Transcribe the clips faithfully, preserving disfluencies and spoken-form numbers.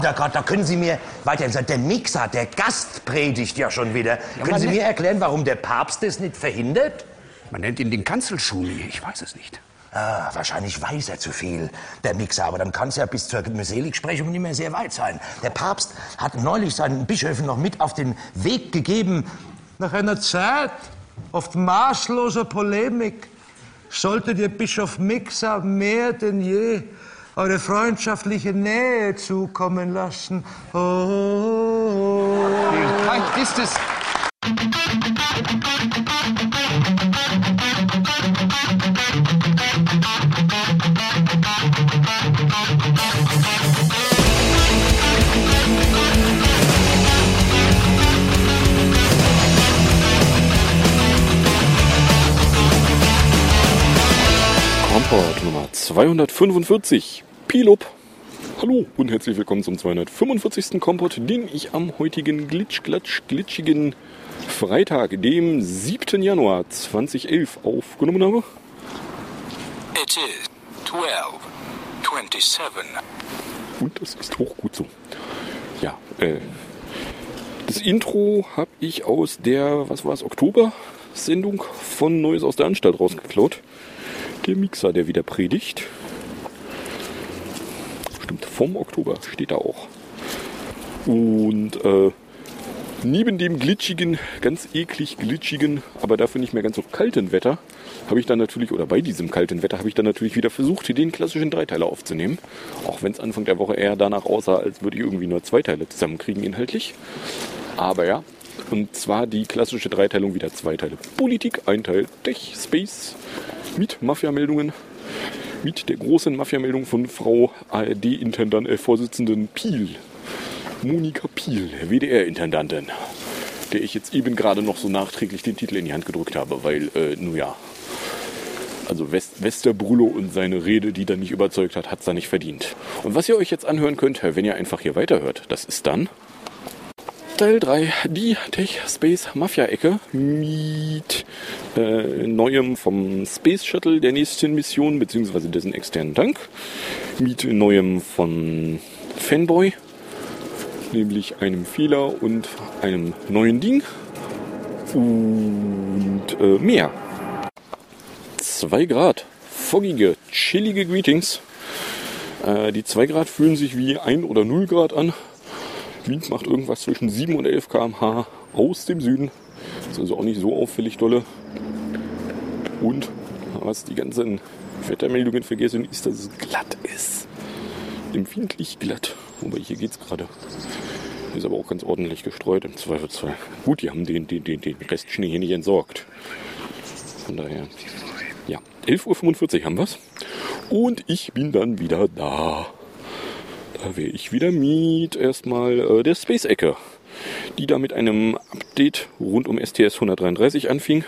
Da, Gott, da können Sie mir weiter sagen, der Mixer, der Gast predigt ja schon wieder. Ja, können Sie mir erklären, warum der Papst das nicht verhindert? Man nennt ihn den Kanzelschumi, ich weiß es nicht. Ah, wahrscheinlich weiß er zu viel, der Mixer. Aber dann kann es ja bis zur Seeligsprechung nicht mehr sehr weit sein. Der Papst hat neulich seinen Bischöfen noch mit auf den Weg gegeben. Nach einer Zeit oft maßloser Polemik solltet ihr Bischof Mixer mehr denn je eure freundschaftliche Nähe zukommen lassen. Oh, oh, oh. Wie kalt ist es? Kompott Nummer zweihundertfünfundvierzig. Pilop. Hallo und herzlich willkommen zum zweihundertfünfundvierzigsten Kompott, den ich am heutigen glitsch-glatsch-glitschigen Freitag, dem siebten Januar zweitausendelf, aufgenommen habe. It is twelve twenty-seven. Und das ist auch gut so. Ja, äh, das Intro habe ich aus der, was war es, Oktober-Sendung von Neues aus der Anstalt rausgeklaut. Der Mixer, der wieder predigt. Stimmt, vom Oktober steht da auch. Und äh, neben dem glitschigen, ganz eklig glitschigen, aber dafür nicht mehr ganz so kalten Wetter, habe ich dann natürlich, oder bei diesem kalten Wetter, habe ich dann natürlich wieder versucht, den klassischen Dreiteiler aufzunehmen. Auch wenn es Anfang der Woche eher danach aussah, als würde ich irgendwie nur zwei Teile zusammenkriegen inhaltlich. Aber ja, und zwar die klassische Dreiteilung wieder zwei Teile. Politik, ein Teil Tech, Space, mit Mafia-Meldungen, mit der großen Mafia-Meldung von Frau A R D-Intendant-Vorsitzenden Piel. Monika Piel, W D R-Intendantin, der ich jetzt eben gerade noch so nachträglich den Titel in die Hand gedrückt habe, weil, äh, nun ja, also West Westerbrullo und seine Rede, die dann nicht überzeugt hat, hat es da nicht verdient. Und was ihr euch jetzt anhören könnt, wenn ihr einfach hier weiterhört, das ist dann Teil drei, die Tech-Space-Mafia-Ecke mit äh, Neuem vom Space Shuttle der nächsten Mission, beziehungsweise dessen externen Tank, mit Neuem von Fanboy, nämlich einem Fehler und einem neuen Ding und äh, mehr. zwei Grad, foggige, chillige Greetings. Äh, die zwei Grad fühlen sich wie ein oder null Grad an. Wind macht irgendwas zwischen sieben und elf Kilometer pro Stunde aus dem Süden. Ist also auch nicht so auffällig dolle. Und was die ganzen Wettermeldungen vergessen, ist, dass es glatt ist. Empfindlich glatt. Wobei hier geht es gerade. Ist aber auch ganz ordentlich gestreut im Zweifelsfall. Gut, die haben den, den, den, den Rest Schnee hier nicht entsorgt. Von daher, ja, elf Uhr fünfundvierzig haben wir es. Und ich bin dann wieder da. Da wäre ich wieder mit erstmal äh, der Space-Ecke, die da mit einem Update rund um S T S hundertdreiunddreißig anfing.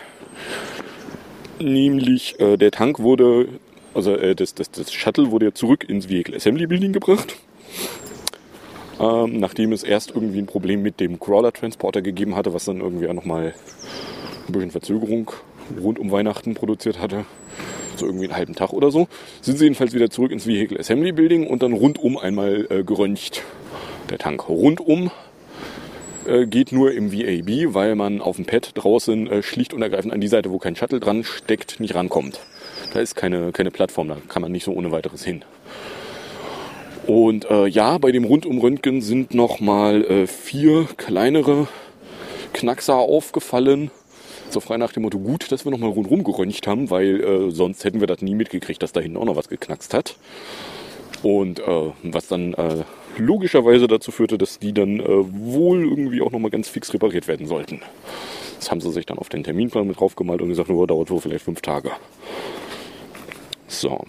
Nämlich äh, der Tank wurde, also äh, das, das, das Shuttle wurde ja zurück ins Vehicle Assembly Building gebracht. Ähm, nachdem es erst irgendwie ein Problem mit dem Crawler-Transporter gegeben hatte, was dann irgendwie auch nochmal ein bisschen Verzögerung rund um Weihnachten produziert hatte. So irgendwie einen halben Tag oder so, sind sie jedenfalls wieder zurück ins Vehicle Assembly Building und dann rundum einmal äh, geröntgt. Der Tank rundum äh, geht nur im V A B, weil man auf dem Pad draußen äh, schlicht und ergreifend an die Seite, wo kein Shuttle dran steckt, nicht rankommt. Da ist keine, keine Plattform, da kann man nicht so ohne weiteres hin. Und äh, ja, bei dem Rundum-Röntgen sind nochmal äh, vier kleinere Knackser aufgefallen. So frei nach dem Motto, gut, dass wir nochmal rundherum geröntgt haben, weil äh, sonst hätten wir das nie mitgekriegt, dass da hinten auch noch was geknackst hat. Und äh, was dann äh, logischerweise dazu führte, dass die dann äh, wohl irgendwie auch nochmal ganz fix repariert werden sollten. Das haben sie sich dann auf den Terminplan mit draufgemalt und gesagt, nur dauert wohl vielleicht fünf Tage. So.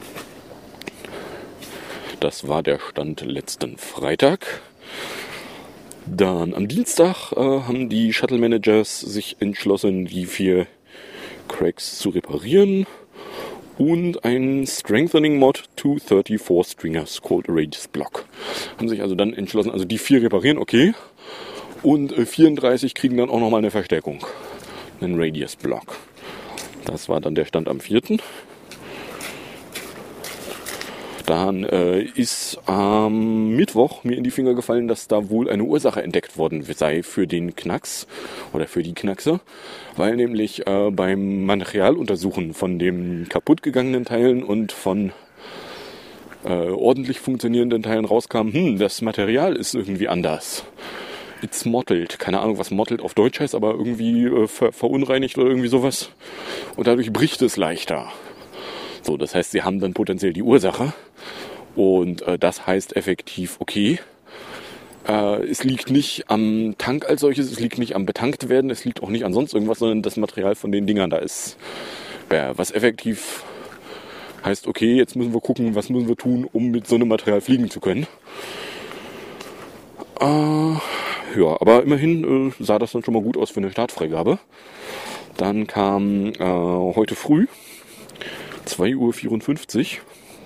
Das war der Stand letzten Freitag. Dann am Dienstag äh, haben die Shuttle Managers sich entschlossen, die vier Cracks zu reparieren und ein Strengthening Mod to thirty-four Stringers called Radius Block. Haben sich also dann entschlossen, also die vier reparieren, okay, und äh, vierunddreißig kriegen dann auch nochmal eine Verstärkung, einen Radius Block. Das war dann der Stand am vierten Dann äh, ist am Mittwoch mir in die Finger gefallen, dass da wohl eine Ursache entdeckt worden sei für den Knacks oder für die Knackse, weil nämlich äh, beim Materialuntersuchen von den kaputt gegangenen Teilen und von äh, ordentlich funktionierenden Teilen rauskam, hm, das Material ist irgendwie anders. It's mottled. Keine Ahnung, was mottled auf Deutsch heißt, aber irgendwie äh, ver- verunreinigt oder irgendwie sowas. Und dadurch bricht es leichter. So, das heißt, sie haben dann potenziell die Ursache. Und äh, das heißt effektiv, okay, äh, es liegt nicht am Tank als solches, es liegt nicht am betankt werden, es liegt auch nicht an sonst irgendwas, sondern das Material von den Dingern da ist. Ja, was effektiv heißt, okay, jetzt müssen wir gucken, was müssen wir tun, um mit so einem Material fliegen zu können. Äh, ja, aber immerhin äh, sah das dann schon mal gut aus für eine Startfreigabe. Dann kam äh, heute früh, zwei Uhr vierundfünfzig,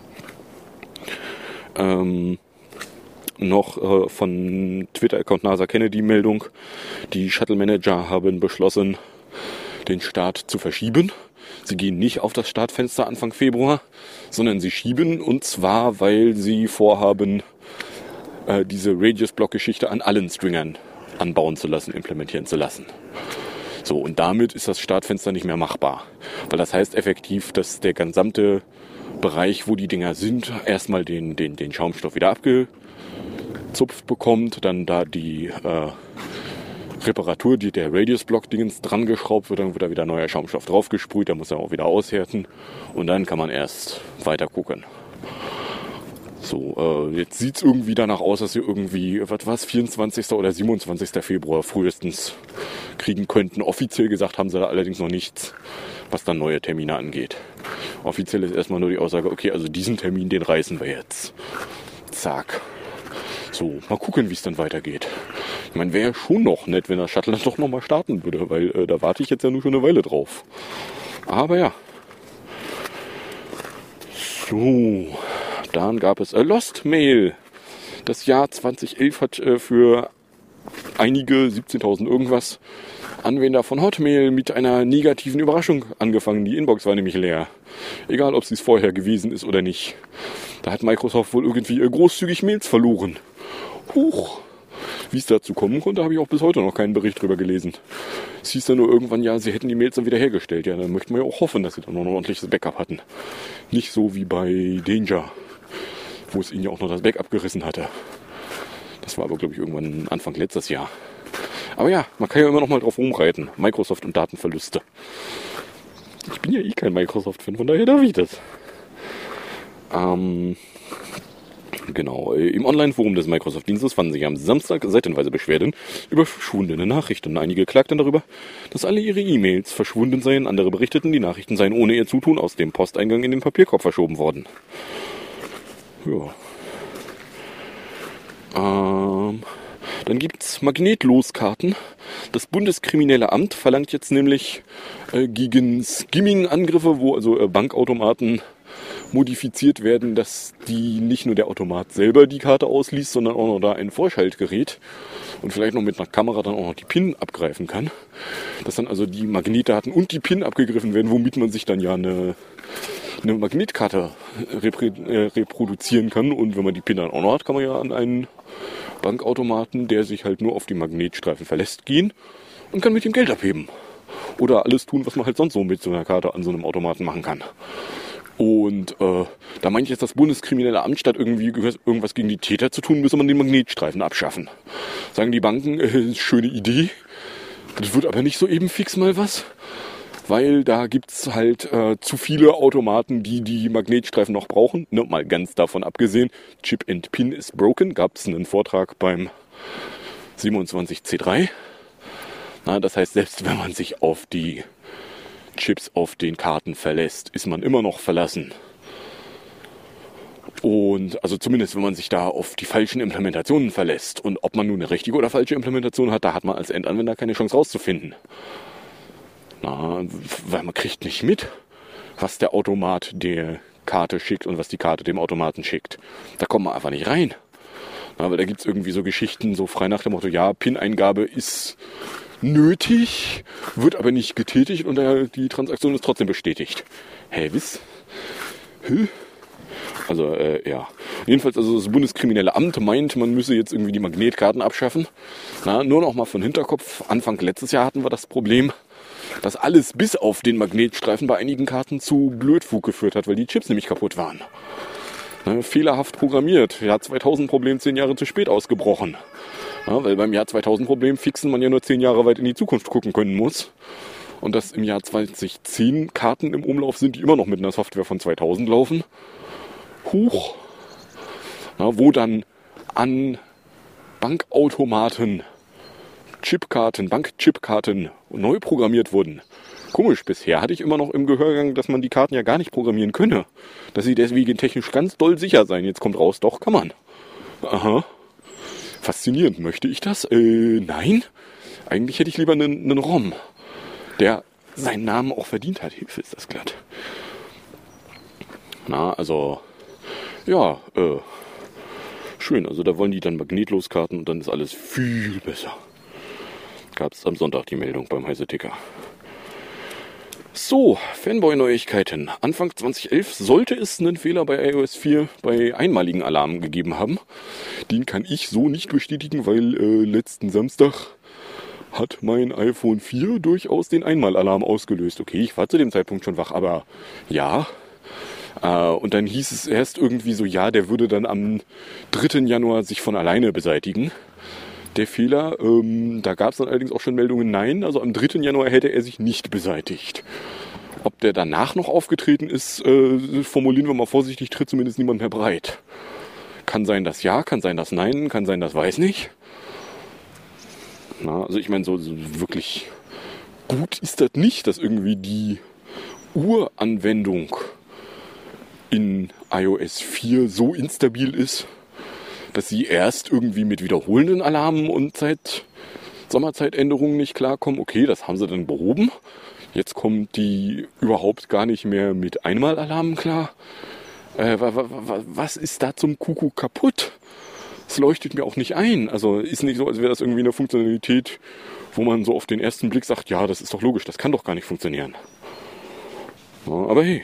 ähm, noch äh, von Twitter-Account NASA Kennedy Meldung, die Shuttle Manager haben beschlossen, den Start zu verschieben. Sie gehen nicht auf das Startfenster Anfang Februar, sondern sie schieben, und zwar, weil sie vorhaben, äh, diese Radius-Block-Geschichte an allen Stringern anbauen zu lassen, implementieren zu lassen. So, und damit ist das Startfenster nicht mehr machbar. Weil das heißt effektiv, dass der gesamte Bereich, wo die Dinger sind, erstmal den, den, den Schaumstoff wieder abgezupft bekommt, dann da die äh, Reparatur, die der Radius-Block-Dingens dran geschraubt wird, dann wird da wieder neuer Schaumstoff draufgesprüht, der muss dann auch wieder aushärten und dann kann man erst weiter gucken. So, äh, jetzt sieht es irgendwie danach aus, dass sie irgendwie, was war es, vierundzwanzigsten oder siebenundzwanzigsten Februar frühestens kriegen könnten. Offiziell gesagt haben sie da allerdings noch nichts, was dann neue Termine angeht. Offiziell ist erstmal nur die Aussage, okay, also diesen Termin, den reißen wir jetzt. Zack. So, mal gucken, wie es dann weitergeht. Ich meine, wäre ja schon noch nett, wenn das Shuttle dann doch nochmal starten würde, weil äh, da warte ich jetzt ja nur schon eine Weile drauf. Aber ja. So, dann gab es A Lost Mail. Das Jahr zweitausendelf hat äh, für einige, siebzehntausend irgendwas, Anwender von Hotmail mit einer negativen Überraschung angefangen. Die Inbox war nämlich leer. Egal, ob sie es vorher gewesen ist oder nicht. Da hat Microsoft wohl irgendwie äh, großzügig Mails verloren. Huch. Wie es dazu kommen konnte, habe ich auch bis heute noch keinen Bericht drüber gelesen. Es hieß dann nur irgendwann, ja, sie hätten die Mails dann wieder hergestellt. Ja, dann möchte man ja auch hoffen, dass sie dann noch ein ordentliches Backup hatten. Nicht so wie bei Danger, wo es ihnen ja auch noch das Backup gerissen hatte. Das war aber, glaube ich, irgendwann Anfang letztes Jahr. Aber ja, man kann ja immer noch mal drauf rumreiten. Microsoft und Datenverluste. Ich bin ja eh kein Microsoft-Fan, von daher darf ich das. Ähm... Genau, im Online-Forum des Microsoft-Dienstes fanden sich am Samstag seitenweise Beschwerden über verschwundene Nachrichten. Einige klagten darüber, dass alle ihre E-Mails verschwunden seien. Andere berichteten, die Nachrichten seien ohne ihr Zutun aus dem Posteingang in den Papierkorb verschoben worden. Ja. Ähm, dann gibt's Magnetloskarten. Das Bundeskriminelle Amt verlangt jetzt nämlich äh, gegen Skimming-Angriffe, wo also äh, Bankautomaten modifiziert werden, dass die nicht nur der Automat selber die Karte ausliest, sondern auch noch da ein Vorschaltgerät und vielleicht noch mit einer Kamera dann auch noch die PIN abgreifen kann. Dass dann also die Magnetdaten und die PIN abgegriffen werden, womit man sich dann ja eine, eine Magnetkarte reprä- äh, reproduzieren kann. Und wenn man die PIN dann auch noch hat, kann man ja an einen Bankautomaten, der sich halt nur auf die Magnetstreifen verlässt, gehen und kann mit ihm Geld abheben. Oder alles tun, was man halt sonst so mit so einer Karte an so einem Automaten machen kann. Und äh, da meint jetzt das Bundeskriminelle Amt, statt irgendwie irgendwas gegen die Täter zu tun, müsse man den Magnetstreifen abschaffen. Sagen die Banken, äh, schöne Idee. Das wird aber nicht so eben fix mal was. Weil da gibt's halt äh, zu viele Automaten, die die Magnetstreifen noch brauchen. Ne, mal ganz davon abgesehen, Chip and Pin is broken. Gab's einen Vortrag beim siebenundzwanzig C drei. Na, das heißt, selbst wenn man sich auf die Chips auf den Karten verlässt, ist man immer noch verlassen. Und also zumindest, wenn man sich da auf die falschen Implementationen verlässt. Und ob man nun eine richtige oder falsche Implementation hat, da hat man als Endanwender keine Chance rauszufinden. Na, weil man kriegt nicht mit, was der Automat der Karte schickt und was die Karte dem Automaten schickt. Da kommt man einfach nicht rein. Na, weil da gibt es irgendwie so Geschichten, so frei nach dem Motto, ja, PIN-Eingabe ist nötig, wird aber nicht getätigt und die Transaktion ist trotzdem bestätigt. Hä, was? Hä? Also, äh, ja. Jedenfalls, also das Bundeskriminelle Amt meint, man müsse jetzt irgendwie die Magnetkarten abschaffen. Na, nur noch mal von Hinterkopf. Anfang letztes Jahr hatten wir das Problem, dass alles bis auf den Magnetstreifen bei einigen Karten zu Blödfug geführt hat, weil die Chips nämlich kaputt waren. Na, fehlerhaft programmiert. Jahr zweitausend Problem zehn Jahre zu spät ausgebrochen. Na, weil beim Jahr zweitausend Problem fixen man ja nur zehn Jahre weit in die Zukunft gucken können muss. Und dass im Jahr zweitausendzehn Karten im Umlauf sind, die immer noch mit einer Software von zweitausend laufen. Huch. Na, wo dann an Bankautomaten Chipkarten, Bankchipkarten neu programmiert wurden. Komisch, bisher hatte ich immer noch im Gehörgang, dass man die Karten ja gar nicht programmieren könne. Dass sie deswegen technisch ganz doll sicher seien. Jetzt kommt raus, doch, kann man. Aha. Faszinierend. Möchte ich das? Äh, nein. Eigentlich hätte ich lieber einen, einen ROM, der seinen Namen auch verdient hat. Hilfe, ist das glatt. Na, also, ja, äh, schön. Also da wollen die dann Magnetloskarten und dann ist alles viel besser. Gab es am Sonntag die Meldung beim Heise-Ticker. So, Fanboy-Neuigkeiten. Anfang zweitausendelf sollte es einen Fehler bei i O S vier bei einmaligen Alarmen gegeben haben. Den kann ich so nicht bestätigen, weil äh, letzten Samstag hat mein iPhone vier durchaus den Einmalalarm ausgelöst. Okay, ich war zu dem Zeitpunkt schon wach, aber ja. Äh, und dann hieß es erst irgendwie so, ja, der würde dann am dritten Januar sich von alleine beseitigen. Der Fehler, ähm, da gab es dann allerdings auch schon Meldungen, nein, also am dritten Januar hätte er sich nicht beseitigt. Ob der danach noch aufgetreten ist, äh, formulieren wir mal vorsichtig, tritt zumindest niemand mehr breit. Kann sein, dass ja, kann sein, dass nein, kann sein, dass weiß nicht. Na, also ich meine, so, so wirklich gut ist das nicht, dass irgendwie die Uranwendung in i O S vier so instabil ist, dass sie erst irgendwie mit wiederholenden Alarmen und seit Sommerzeitänderungen nicht klarkommen. Okay, das haben sie dann behoben. Jetzt kommt die überhaupt gar nicht mehr mit Einmalalarmen klar. Äh, was ist da zum Kuckuck kaputt? Das leuchtet mir auch nicht ein. Also ist nicht so, als wäre das irgendwie eine Funktionalität, wo man so auf den ersten Blick sagt, ja, das ist doch logisch, das kann doch gar nicht funktionieren. Ja, aber hey.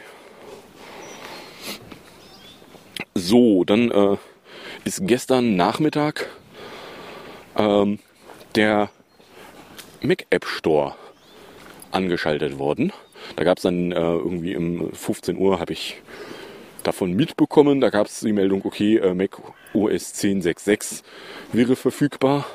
So, dann äh, ist gestern Nachmittag ähm, der Mac App Store angeschaltet worden. Da gab es dann äh, irgendwie um fünfzehn Uhr, habe ich davon mitbekommen, da gab es die Meldung, okay, äh, Mac O S zehn Punkt sechs Punkt sechs wäre verfügbar.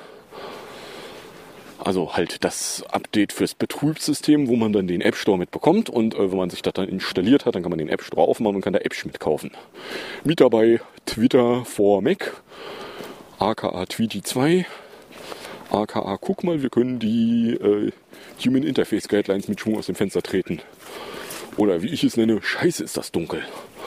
Also halt das Update fürs Betriebssystem, wo man dann den App Store mitbekommt. Und äh, wenn man sich das dann installiert hat, dann kann man den App Store aufmachen und kann da Apps mitkaufen. Mit dabei Twitter for Mac, aka Tweety zwei, aka guck mal, wir können die äh, Human Interface Guidelines mit Schwung aus dem Fenster treten. Oder wie ich es nenne, scheiße ist das dunkel.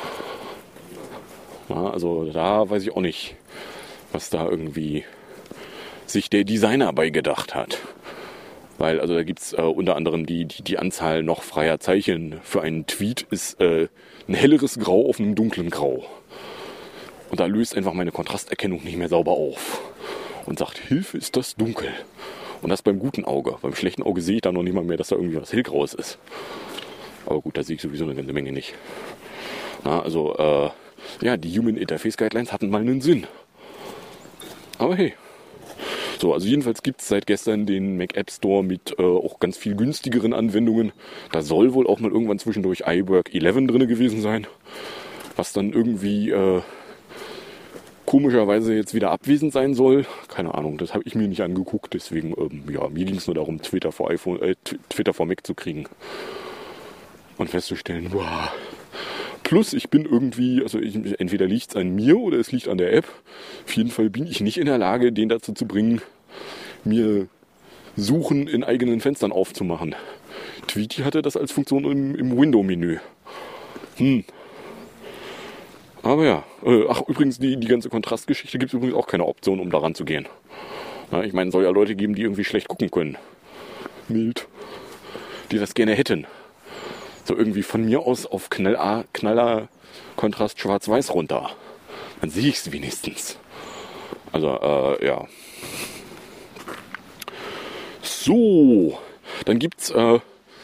Ja, also da weiß ich auch nicht, was da irgendwie sich der Designer bei gedacht hat. Weil also da gibt es äh, unter anderem die, die, die Anzahl noch freier Zeichen für einen Tweet ist äh, ein helleres Grau auf einem dunklen Grau. Und da löst einfach meine Kontrasterkennung nicht mehr sauber auf. Und sagt, Hilfe, ist das dunkel. Und das beim guten Auge. Beim schlechten Auge sehe ich da noch nicht mal mehr, dass da irgendwie was hellgraues ist. Aber gut, da sehe ich sowieso eine ganze Menge nicht. Na, also, äh, ja, die Human Interface Guidelines hatten mal einen Sinn. Aber hey. So, also jedenfalls gibt es seit gestern den Mac App Store mit äh, auch ganz viel günstigeren Anwendungen. Da soll wohl auch mal irgendwann zwischendurch iWork elf drin gewesen sein. Was dann irgendwie äh, komischerweise jetzt wieder abwesend sein soll. Keine Ahnung, das habe ich mir nicht angeguckt. Deswegen, ähm, ja, mir ging es nur darum, Twitter vor iPhone, äh, Twitter vor Mac zu kriegen. Und festzustellen, boah. Plus, ich bin irgendwie, also ich, entweder liegt es an mir oder es liegt an der App. Auf jeden Fall bin ich nicht in der Lage, den dazu zu bringen, mir Suchen in eigenen Fenstern aufzumachen. Tweety hatte das als Funktion im, im Window-Menü. Hm. Aber ja, äh, ach übrigens, die, die ganze Kontrastgeschichte gibt es übrigens auch keine Option, um daran zu gehen. Na, ich meine, es soll ja Leute geben, die irgendwie schlecht gucken können. Mild. Die das gerne hätten. So irgendwie von mir aus auf Knall, Knaller Kontrast schwarz-weiß runter. Dann sehe ich es wenigstens. Also, äh, ja. So, dann gibt's äh,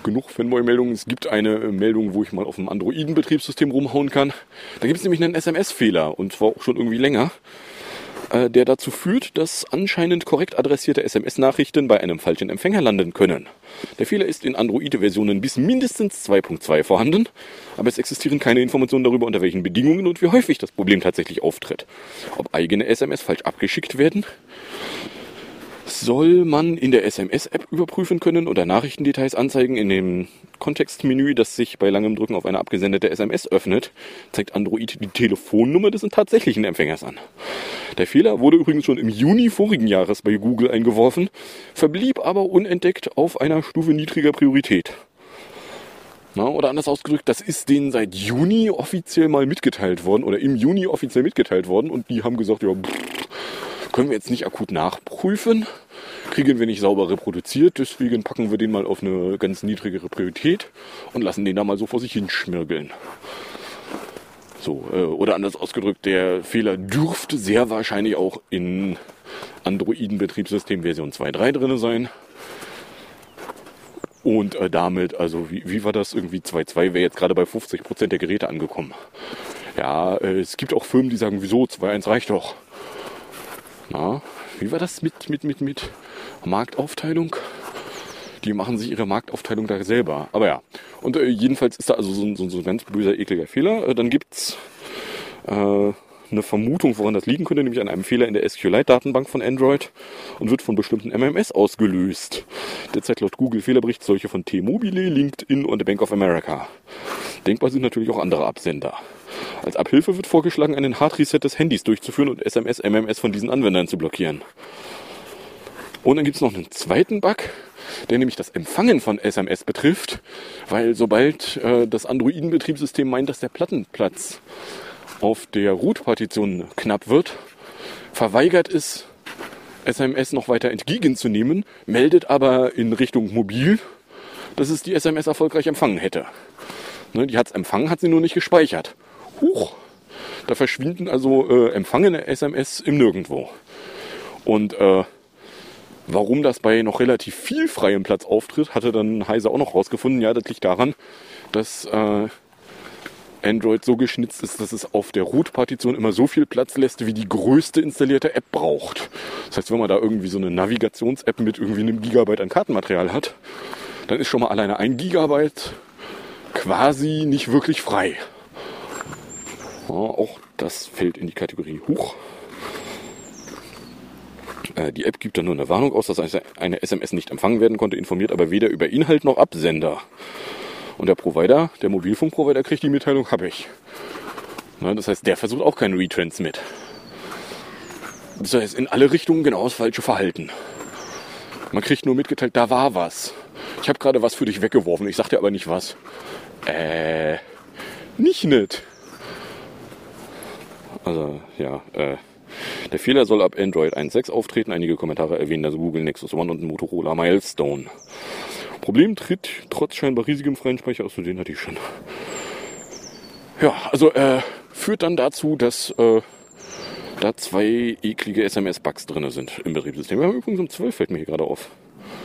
genug Fanboy-Meldungen. Es gibt eine Meldung, wo ich mal auf einem Androiden-Betriebssystem rumhauen kann. Da gibt es nämlich einen S M S-Fehler, und zwar auch schon irgendwie länger, äh, der dazu führt, dass anscheinend korrekt adressierte S M S-Nachrichten bei einem falschen Empfänger landen können. Der Fehler ist in Android-Versionen bis mindestens zwei Punkt zwei vorhanden, aber es existieren keine Informationen darüber, unter welchen Bedingungen und wie häufig das Problem tatsächlich auftritt. Ob eigene S M S falsch abgeschickt werden, soll man in der S M S-App überprüfen können oder Nachrichtendetails anzeigen. In dem Kontextmenü, das sich bei langem Drücken auf eine abgesendete S M S öffnet, zeigt Android die Telefonnummer des tatsächlichen Empfängers an. Der Fehler wurde übrigens schon im Juni vorigen Jahres bei Google eingeworfen, verblieb aber unentdeckt auf einer Stufe niedriger Priorität. Na, oder anders ausgedrückt, das ist denen seit Juni offiziell mal mitgeteilt worden oder im Juni offiziell mitgeteilt worden, und die haben gesagt, ja, pff, können wir jetzt nicht akut nachprüfen, kriegen wir nicht sauber reproduziert, deswegen packen wir den mal auf eine ganz niedrigere Priorität und lassen den da mal so vor sich hinschmirgeln. So, äh, oder anders ausgedrückt, der Fehler dürfte sehr wahrscheinlich auch in Androiden-Betriebssystem Version zwei Punkt drei drin sein. Und äh, damit, also wie, wie war das, irgendwie zwei Punkt zwei wäre jetzt gerade bei fünfzig Prozent der Geräte angekommen. Ja, äh, es gibt auch Firmen, die sagen, wieso, zwei Punkt eins reicht doch. Na, wie war das mit, mit, mit, mit Marktaufteilung? Die machen sich ihre Marktaufteilung da selber. Aber ja, und äh, jedenfalls ist da also so, so, so ein ganz böser, ekliger Fehler. Äh, dann gibt's äh, eine Vermutung, woran das liegen könnte, nämlich an einem Fehler in der SQLite-Datenbank von Android, und wird von bestimmten M M S ausgelöst. Derzeit laut Google Fehlerbericht solche von T-Mobile, LinkedIn und der Bank of America. Denkbar sind natürlich auch andere Absender. Als Abhilfe wird vorgeschlagen, einen Hard Reset des Handys durchzuführen und S M S, M M S von diesen Anwendern zu blockieren. Und dann gibt es noch einen zweiten Bug, der nämlich das Empfangen von S M S betrifft, weil sobald äh, das Androiden-Betriebssystem meint, dass der Plattenplatz auf der Root-Partition knapp wird, verweigert es, S M S noch weiter entgegenzunehmen, meldet aber in Richtung Mobil, dass es die S M S erfolgreich empfangen hätte. Ne, die hat es empfangen, hat sie nur nicht gespeichert. Huch, da verschwinden also äh, empfangene S M S im Nirgendwo. Und äh, warum das bei noch relativ viel freiem Platz auftritt, hatte dann Heise auch noch rausgefunden. Ja, das liegt daran, dass äh, Android so geschnitzt ist, dass es auf der Root-Partition immer so viel Platz lässt, wie die größte installierte App braucht. Das heißt, wenn man da irgendwie so eine Navigations-App mit irgendwie einem Gigabyte an Kartenmaterial hat, dann ist schon mal alleine ein Gigabyte quasi nicht wirklich frei. Ja, auch das fällt in die Kategorie Huch. Äh, die App gibt dann nur eine Warnung aus, dass eine S M S nicht empfangen werden konnte, informiert aber weder über Inhalt noch Absender. Und der Provider, der Mobilfunkprovider, kriegt die Mitteilung, habe ich. Ja, das heißt, der versucht auch keinen Retransmit. Das heißt, in alle Richtungen genau das falsche Verhalten. Man kriegt nur mitgeteilt, da war was. Ich habe gerade was für dich weggeworfen, ich sag dir aber nicht was. Äh, nicht nett. Also, ja, äh, der Fehler soll ab Android eins Punkt sechs auftreten. Einige Kommentare erwähnen also Google Nexus One und Motorola Milestone. Problem tritt trotz scheinbar riesigem freien Speicher aus, den hatte ich schon. Ja, also, äh, führt dann dazu, dass, äh, da zwei eklige S M S-Bugs drin sind im Betriebssystem. Wir haben übrigens um zwölf, fällt mir hier gerade auf.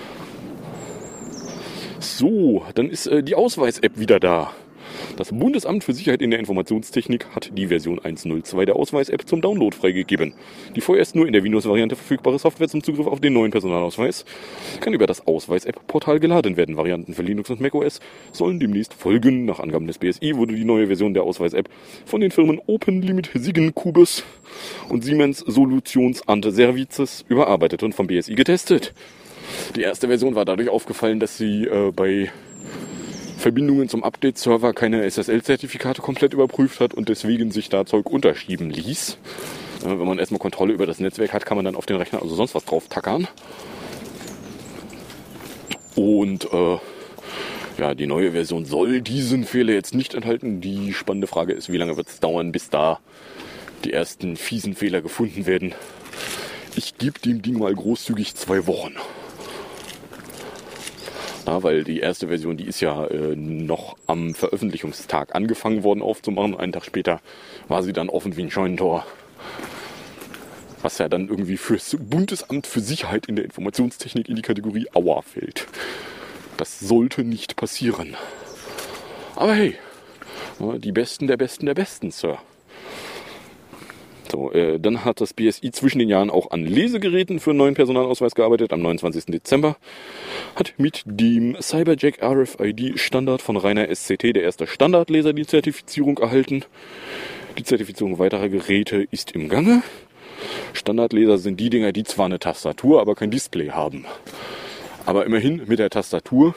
So, dann ist äh, die Ausweis-App wieder da. Das Bundesamt für Sicherheit in der Informationstechnik hat die Version eins Punkt null zwei der Ausweis-App zum Download freigegeben. Die vorerst nur in der Windows-Variante verfügbare Software zum Zugriff auf den neuen Personalausweis kann über das Ausweis-App-Portal geladen werden. Varianten für Linux und macOS sollen demnächst folgen. Nach Angaben des B S I wurde die neue Version der Ausweis-App von den Firmen OpenLimit, SiggenCubus und Siemens Solutions Ante Services überarbeitet und vom B S I getestet. Die erste Version war dadurch aufgefallen, dass sie äh, bei Verbindungen zum Update-Server keine S S L-Zertifikate komplett überprüft hat und deswegen sich da Zeug unterschieben ließ. Äh, wenn man erstmal Kontrolle über das Netzwerk hat, kann man dann auf den Rechner also sonst was drauf tackern. Und äh, ja, die neue Version soll diesen Fehler jetzt nicht enthalten. Die spannende Frage ist, wie lange wird es dauern, bis da die ersten fiesen Fehler gefunden werden. Ich gebe dem Ding mal großzügig zwei Wochen. Ja, weil die erste Version, die ist ja äh, noch am Veröffentlichungstag angefangen worden aufzumachen. Einen Tag später war sie dann offen wie ein Scheunentor. Was ja dann irgendwie fürs Bundesamt für Sicherheit in der Informationstechnik in die Kategorie Aua fällt. Das sollte nicht passieren. Aber hey, die Besten der Besten der Besten, Sir. So, äh, dann hat das B S I zwischen den Jahren auch an Lesegeräten für einen neuen Personalausweis gearbeitet. Am neunundzwanzigsten Dezember hat mit dem Cyberjack R F I D Standard von Rainer S C T der erste Standardleser die Zertifizierung erhalten. Die Zertifizierung weiterer Geräte ist im Gange. Standardleser sind die Dinger, die zwar eine Tastatur, aber kein Display haben. Aber immerhin mit der Tastatur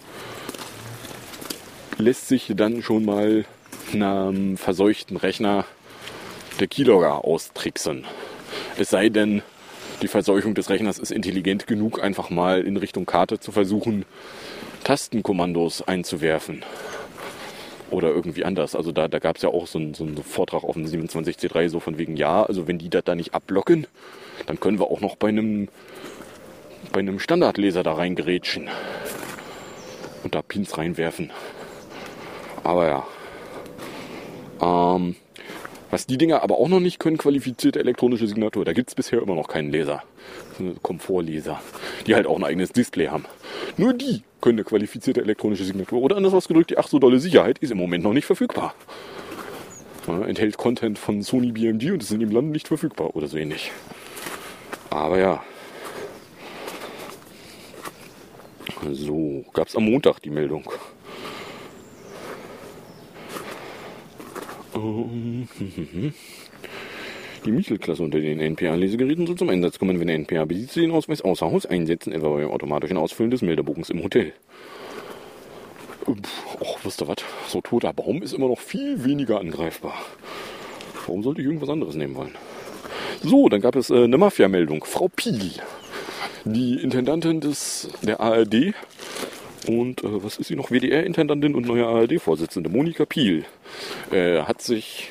lässt sich dann schon mal einem verseuchten Rechner der Keylogger austricksen. Es sei denn, die Verseuchung des Rechners ist intelligent genug, einfach mal in Richtung Karte zu versuchen, Tastenkommandos einzuwerfen. Oder irgendwie anders. Also da, da gab es ja auch so einen, so einen Vortrag auf dem siebenundzwanzig C drei, so von wegen, ja, also wenn die das da nicht abblocken, dann können wir auch noch bei einem, bei einem Standardleser da reingerätschen. Und da Pins reinwerfen. Aber ja. Ähm... Was die Dinger aber auch noch nicht können, qualifizierte elektronische Signatur. Da gibt es bisher immer noch keinen Leser. Komfortleser. Die halt auch ein eigenes Display haben. Nur die können eine qualifizierte elektronische Signatur. Oder anders ausgedrückt, die ach so dolle Sicherheit ist im Moment noch nicht verfügbar. Ja, enthält Content von Sony B M G und ist in dem Land nicht verfügbar. Oder so ähnlich. Aber ja. So, gab es am Montag die Meldung. Die Mittelklasse unter den N P A-Lesegeräten soll zum Einsatz kommen, wenn der N P A-Besitzer den Ausweis außer Haus einsetzen, etwa beim automatischen Ausfüllen des Meldebogens im Hotel. Och, wisst ihr was? So toter Baum ist immer noch viel weniger angreifbar. Warum sollte ich irgendwas anderes nehmen wollen? So, dann gab es äh, eine Mafia-Meldung. Frau Piel, die Intendantin des, der A R D und, äh, was ist sie noch, W D R-Intendantin und neue A R D-Vorsitzende, Monika Piel, äh, hat sich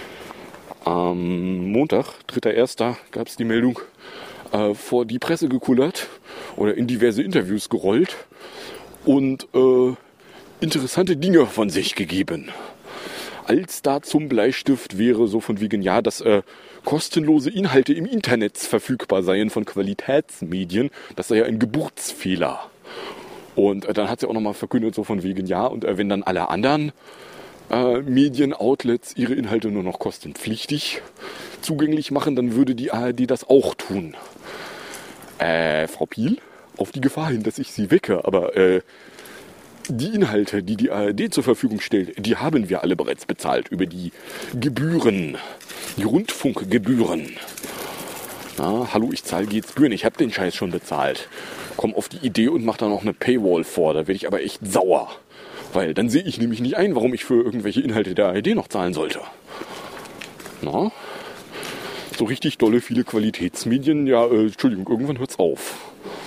am Montag, dritter erster gab es die Meldung, äh, vor die Presse gekullert oder in diverse Interviews gerollt und äh, interessante Dinge von sich gegeben. Als da zum Bleistift wäre so von wegen, ja, dass äh, kostenlose Inhalte im Internet verfügbar seien von Qualitätsmedien, das sei ja ein Geburtsfehler. Und äh, dann hat sie auch nochmal verkündet, so von wegen, ja, und äh, wenn dann alle anderen äh, Medienoutlets ihre Inhalte nur noch kostenpflichtig zugänglich machen, dann würde die A R D das auch tun. Äh, Frau Piel, auf die Gefahr hin, dass ich Sie wecke, aber äh, die Inhalte, die die A R D zur Verfügung stellt, die haben wir alle bereits bezahlt über die Gebühren, die Rundfunkgebühren. Na, hallo, ich zahle Gebühren, ich habe den Scheiß schon bezahlt. Komm auf die Idee und mach da noch eine Paywall vor, da werde ich aber echt sauer. Weil dann sehe ich nämlich nicht ein, warum ich für irgendwelche Inhalte der A R D noch zahlen sollte. Na, so richtig dolle viele Qualitätsmedien, ja, äh, Entschuldigung, irgendwann hört's auf.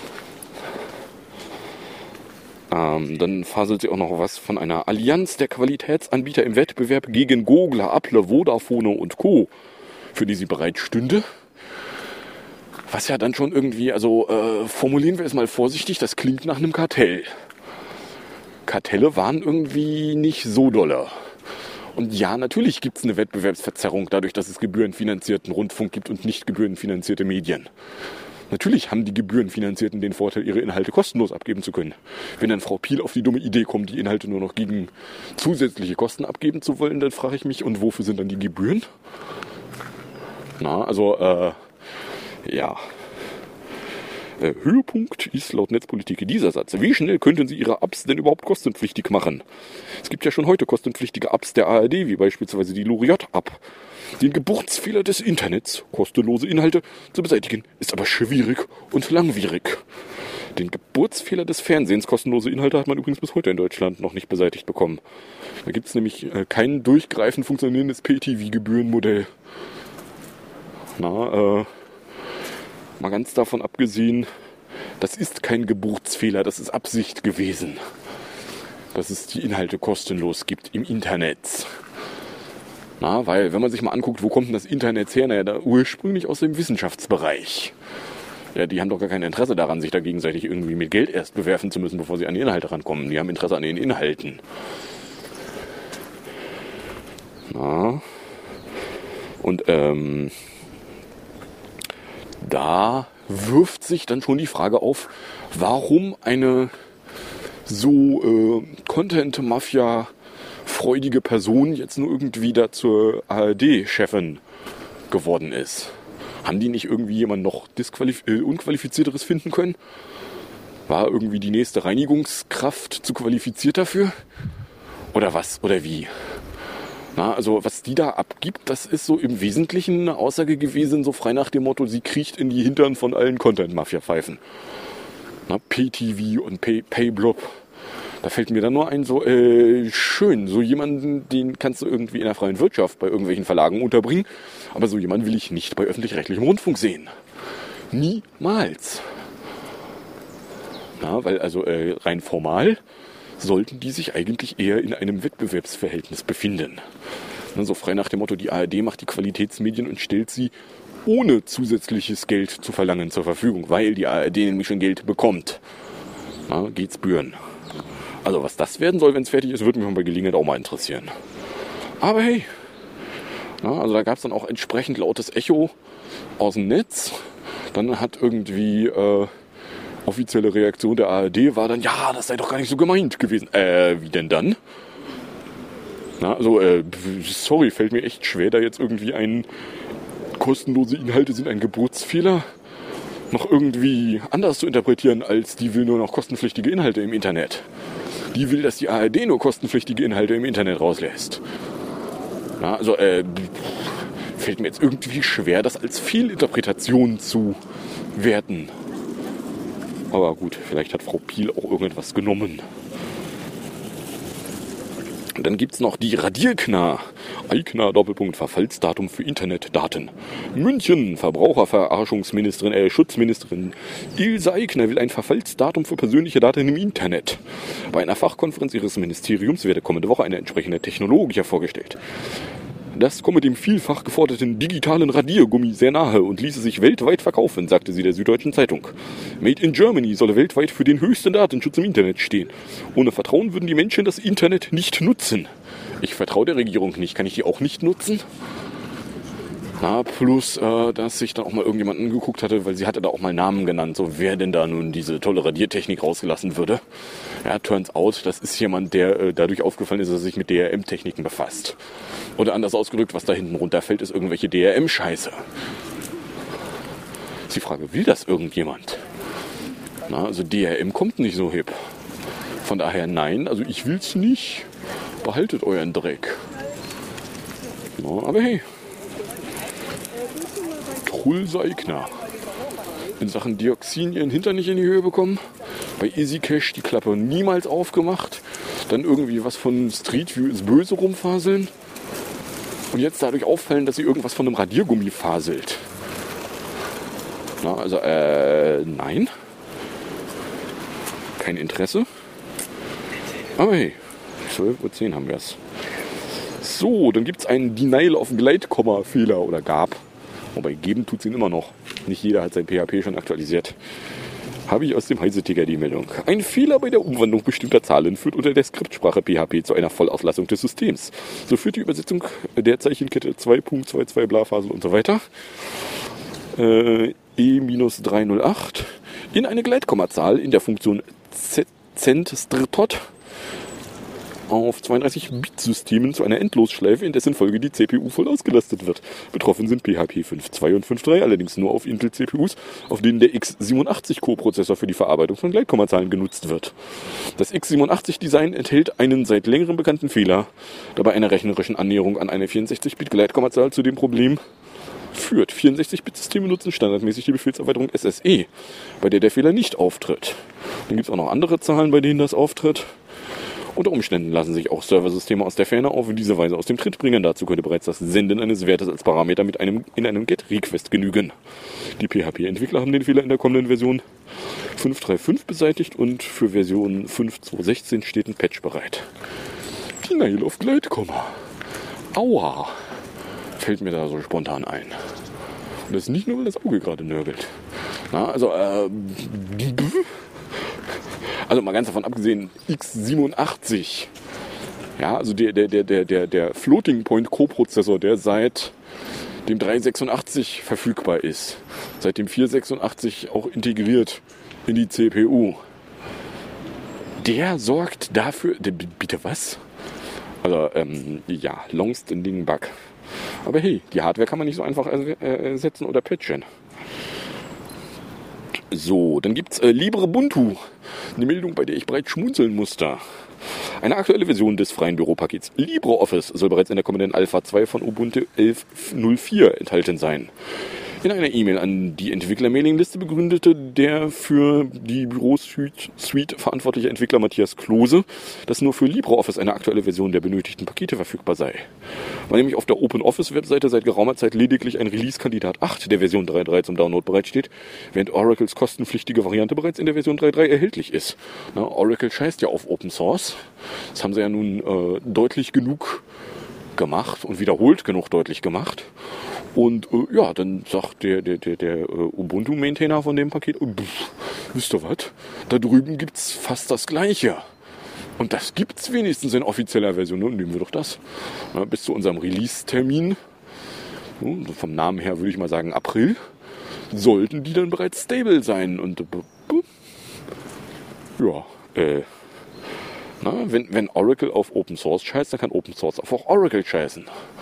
Ähm, dann faselt sie auch noch was von einer Allianz der Qualitätsanbieter im Wettbewerb gegen Gogla, Apple, Vodafone und Co., für die sie bereit stünde. Was ja dann schon irgendwie, also äh, formulieren wir es mal vorsichtig, das klingt nach einem Kartell. Kartelle waren irgendwie nicht so dolle. Und ja, natürlich gibt es eine Wettbewerbsverzerrung dadurch, dass es gebührenfinanzierten Rundfunk gibt und nicht gebührenfinanzierte Medien. Natürlich haben die Gebührenfinanzierten den Vorteil, ihre Inhalte kostenlos abgeben zu können. Wenn dann Frau Piel auf die dumme Idee kommt, die Inhalte nur noch gegen zusätzliche Kosten abgeben zu wollen, dann frage ich mich, und wofür sind dann die Gebühren? Na, also, äh, ja. Äh, Höhepunkt ist laut Netzpolitik dieser Satz. Wie schnell könnten Sie Ihre Apps denn überhaupt kostenpflichtig machen? Es gibt ja schon heute kostenpflichtige Apps der A R D, wie beispielsweise die Loriot-App. Den Geburtsfehler des Internets, kostenlose Inhalte zu beseitigen, ist aber schwierig und langwierig. Den Geburtsfehler des Fernsehens, kostenlose Inhalte, hat man übrigens bis heute in Deutschland noch nicht beseitigt bekommen. Da gibt es nämlich äh, kein durchgreifend funktionierendes Pay T V-Gebührenmodell. Na, äh, mal ganz davon abgesehen, das ist kein Geburtsfehler, das ist Absicht gewesen, dass es die Inhalte kostenlos gibt im Internet. Na, weil, wenn man sich mal anguckt, wo kommt denn das Internet her? Naja, da ursprünglich aus dem Wissenschaftsbereich. Ja, die haben doch gar kein Interesse daran, sich da gegenseitig irgendwie mit Geld erst bewerfen zu müssen, bevor sie an die Inhalte rankommen. Die haben Interesse an den Inhalten. Na. Und, ähm, da wirft sich dann schon die Frage auf, warum eine so äh, Content-Mafia-freudige Person jetzt nur irgendwie da zur A R D-Chefin geworden ist. Haben die nicht irgendwie jemand noch disqualif- äh, Unqualifizierteres finden können? War irgendwie die nächste Reinigungskraft zu qualifiziert dafür? Oder was? Oder wie? Na, also was die da abgibt, das ist so im Wesentlichen eine Aussage gewesen, so frei nach dem Motto, sie kriecht in die Hintern von allen Content-Mafia-Pfeifen. Na, P T V und Pay- Payblob. Da fällt mir dann nur ein, so äh, schön, so jemanden, den kannst du irgendwie in der freien Wirtschaft bei irgendwelchen Verlagen unterbringen, aber so jemanden will ich nicht bei öffentlich-rechtlichem Rundfunk sehen. Niemals. Na, weil also äh, rein formal sollten die sich eigentlich eher in einem Wettbewerbsverhältnis befinden. Na, so frei nach dem Motto, die A R D macht die Qualitätsmedien und stellt sie ohne zusätzliches Geld zu verlangen zur Verfügung, weil die A R D nämlich schon Geld bekommt. Na, geht's bühren. Also was das werden soll, wenn es fertig ist, würde mich bei Gelegenheit auch mal interessieren. Aber hey, na, also da gab es dann auch entsprechend lautes Echo aus dem Netz. Dann hat irgendwie äh, offizielle Reaktion der A R D war dann, ja, das sei doch gar nicht so gemeint gewesen. Äh, wie denn dann? Na, also, äh, sorry, fällt mir echt schwer, da jetzt irgendwie ein kostenlose Inhalte sind ein Geburtsfehler noch irgendwie anders zu interpretieren, als die will nur noch kostenpflichtige Inhalte im Internet. Die will, dass die A R D nur kostenpflichtige Inhalte im Internet rauslässt. Na, also, äh, fällt mir jetzt irgendwie schwer, das als Fehlinterpretation zu werten. Aber gut, vielleicht hat Frau Piel auch irgendwas genommen. Und dann gibt es noch die Radierknar. Eiknar Doppelpunkt Verfallsdatum für Internetdaten. München, Verbraucherverarschungsministerin, äh, Schutzministerin Ilse Aigner will ein Verfallsdatum für persönliche Daten im Internet. Bei einer Fachkonferenz ihres Ministeriums werde kommende Woche eine entsprechende Technologie vorgestellt. Das komme dem vielfach geforderten digitalen Radiergummi sehr nahe und ließe sich weltweit verkaufen, sagte sie der Süddeutschen Zeitung. Made in Germany solle weltweit für den höchsten Datenschutz im Internet stehen. Ohne Vertrauen würden die Menschen das Internet nicht nutzen. Ich vertraue der Regierung nicht. Kann ich die auch nicht nutzen? Na, plus, äh, dass ich dann auch mal irgendjemanden angeguckt hatte, weil sie hatte da auch mal Namen genannt, so wer denn da nun diese tolle Radiertechnik rausgelassen würde. Ja, turns out, das ist jemand, der äh, dadurch aufgefallen ist, dass er sich mit D R M-Techniken befasst. Oder anders ausgedrückt, was da hinten runterfällt, ist irgendwelche D R M-Scheiße. Ist die Frage, will das irgendjemand? Na, also D R M kommt nicht so hip. Von daher nein, also ich will's nicht. Behaltet euren Dreck. Na, aber hey. Trulse Aigner. In Sachen Dioxin ihren Hintern nicht in die Höhe bekommen. Bei EasyCash die Klappe niemals aufgemacht. Dann irgendwie was von Street View ins Böse rumfaseln. Und jetzt dadurch auffallen, dass sie irgendwas von einem Radiergummi faselt. Na, also, äh, nein. Kein Interesse. Aber hey, zwölf Uhr zehn haben wir es. So, dann gibt es einen Denial of Gleitkomma-Fehler oder gab. Wobei geben tut es ihn immer noch. Nicht jeder hat sein P H P schon aktualisiert. Habe ich aus dem Heise-Ticker die Meldung. Ein Fehler bei der Umwandlung bestimmter Zahlen führt unter der Skriptsprache P H P zu einer Vollauslastung des Systems. So führt die Übersetzung der Zeichenkette zwei Punkt zwei zwei Blafasel und so weiter äh, E drei null acht in eine Gleitkommazahl in der Funktion Cent-Strtot auf zweiunddreißig-Bit-Systemen zu einer Endlosschleife, in dessen Folge die C P U voll ausgelastet wird. Betroffen sind P H P fünf Punkt zwei und fünf Punkt drei, allerdings nur auf Intel-C P Us, auf denen der x siebenundachtzig-Core-Prozessor für die Verarbeitung von Gleitkommazahlen genutzt wird. Das x siebenundachtzig-Design enthält einen seit längerem bekannten Fehler, der bei einer rechnerischen Annäherung an eine vierundsechzig-Bit-Gleitkommazahl zu dem Problem führt. vierundsechzig-Bit-Systeme nutzen standardmäßig die Befehlserweiterung S S E, bei der der Fehler nicht auftritt. Dann gibt es auch noch andere Zahlen, bei denen das auftritt. Unter Umständen lassen sich auch Serversysteme aus der Ferne auf diese Weise aus dem Tritt bringen. Dazu könnte bereits das Senden eines Wertes als Parameter mit einem, in einem GET-Request genügen. Die P H P-Entwickler haben den Fehler in der kommenden Version fünf Punkt drei Punkt fünf beseitigt und für Version fünf Punkt zwei Punkt sechzehn steht ein Patch bereit. Denial of Gleitkomma. Aua. Fällt mir da so spontan ein. Und das ist nicht nur, weil das Auge gerade nörgelt. Na, also, äh... Also mal ganz davon abgesehen, x siebenundachtzig, ja, also der, der, der, der, der, der Floating Point Co-Prozessor, der seit dem drei sechsundachtzig verfügbar ist, seit dem vier sechsundachtzig auch integriert in die C P U, der sorgt dafür... Der, bitte was? Also, ähm, ja, long-standing Bug. Aber hey, die Hardware kann man nicht so einfach ersetzen oder patchen. So, dann gibt's äh, LibreBuntu. Eine Meldung, bei der ich bereits schmunzeln musste. Eine aktuelle Version des freien Büropakets LibreOffice soll bereits in der kommenden Alpha zwei von Ubuntu elf Punkt null vier enthalten sein. In einer E-Mail an die Entwickler-Mailingliste begründete der für die Bürosuite verantwortliche Entwickler Matthias Klose, dass nur für LibreOffice eine aktuelle Version der benötigten Pakete verfügbar sei. Weil nämlich auf der OpenOffice-Webseite seit geraumer Zeit lediglich ein Release-Kandidat acht der Version drei Punkt drei zum Download bereitsteht, während Oracles kostenpflichtige Variante bereits in der Version drei Punkt drei erhältlich ist. Na, Oracle scheißt ja auf Open Source. Das haben sie ja nun äh, deutlich genug gemacht und wiederholt genug deutlich gemacht. Und äh, ja, dann sagt der, der, der, der uh, Ubuntu-Maintainer von dem Paket, oh, pff, wisst ihr was, da drüben gibt's fast das Gleiche. Und das gibt's wenigstens in offizieller Version. Und nehmen wir doch das. Ja, bis zu unserem Release-Termin, so, vom Namen her würde ich mal sagen April, sollten die dann bereits stable sein. Und äh, ja, äh, na, wenn, wenn Oracle auf Open Source scheißt, dann kann Open Source auch Oracle scheißen.